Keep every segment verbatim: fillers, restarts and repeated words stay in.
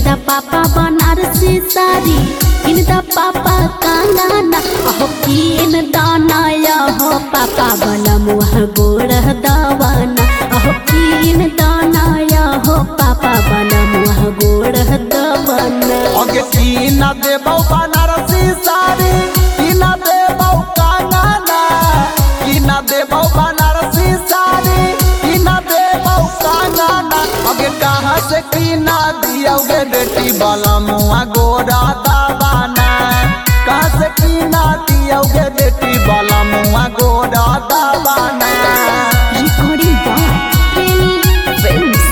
किनदा पापा बनारसी साड़ी किनदा पापा कंगना अहो किन दानाया हो पापा बला मुह गोड़ दवाना अहो किन दानाया हो पापा बला मुह गोड़ दवाना अगे किन देबौ बनारसी साड़ी किन देबौ कंगना किन देबौ बनारसी साड़ी किन देबौ कंगना अगे कहाँ से किन दियोगे बेटी बला मुआ गोरा दवाना कहाँ से किन दियोगे बेटी बला मुआ गोरा दवाना रिकॉर्डिंग बाय प्रेमी फिल्म्स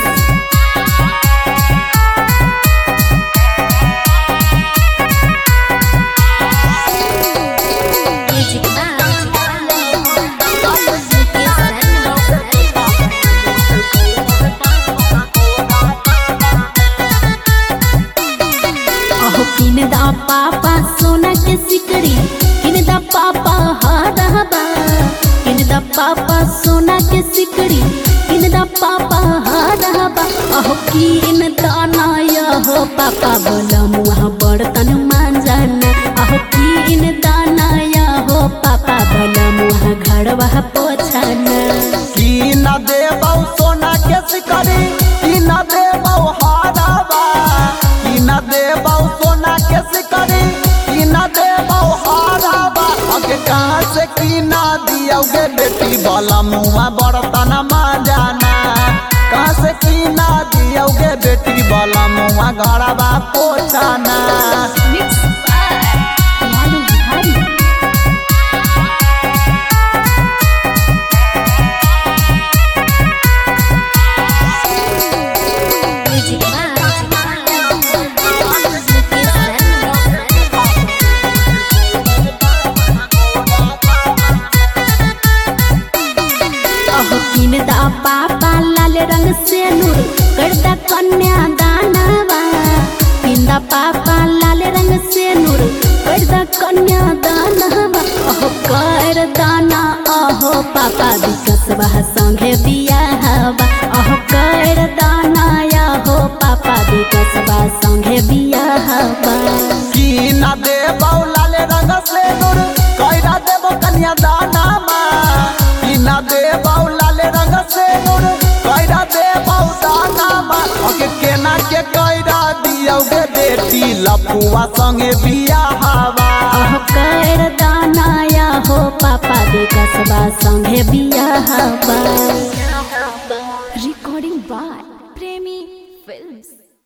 किनदा पापा सोना के सिकड़ी किनदा पापा हारहबा किनदा पापा सोना के सिकड़ी किनदा पापा हारहबा अहो किन दानाया हो पापा बोला मुह बर्तन मांजना अहो किन दानाया हो पापा बोला मुह घरवा पोछना किन देबौ सोना के सिकड़ी किन देबौ हारहबा किन देबौ सोना के सिकड़ी किन देबौ हारहबा अगे कहाँ से किन दियोगे बेटी बला मुआ बर्तन मांजना कहाँ से किन दियोगे बेटी बला मुआ घरवा पोछना किनदा पापा लाल रंग से नूर करदा कन्या दानवा किनदा पापा लाल रंग से नूर करदा कन्या दानवा अहो कर दाना अहो पापा विकसवा संगे बियाहवा अहो कर दाना हो पापा विकसवा संगे बियाहवा किन देबौ लाल रंग से नूर कैरा देबौ कन्या दानवा किन देबौ लाल रंग से नूर कैरा देबौ दानवा अगे केना के कैरा दियोगे बेटी लपुआ संगे बियाहवा अहो कर दानाया हो पापा विकसवा संगे बियाहवा रिकॉर्डिंग बाय प्रेमी फिल्म्स।